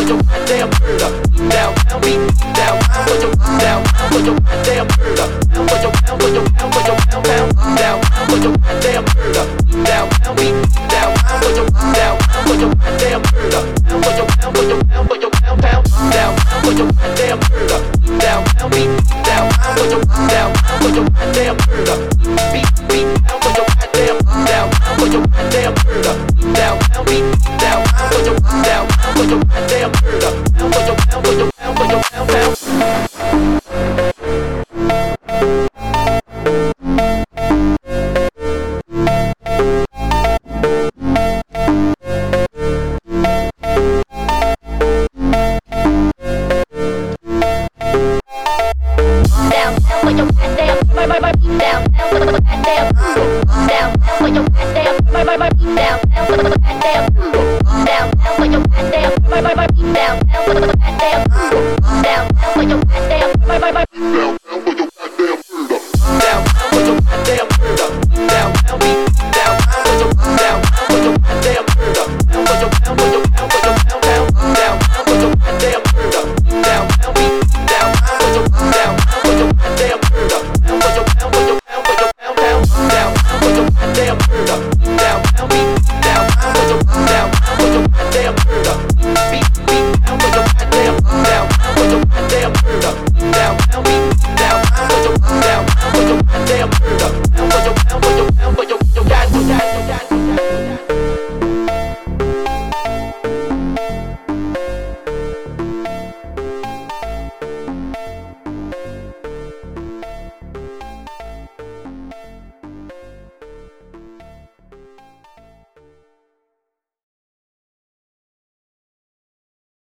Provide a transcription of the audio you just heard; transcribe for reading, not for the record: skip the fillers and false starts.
put your goddamn bird up. Down, down, beat, down, put your down, put your goddamn bird up. Put your down, put your down, put your down, down, down, put your goddamn bird up. Down, down, beat, down, put your down.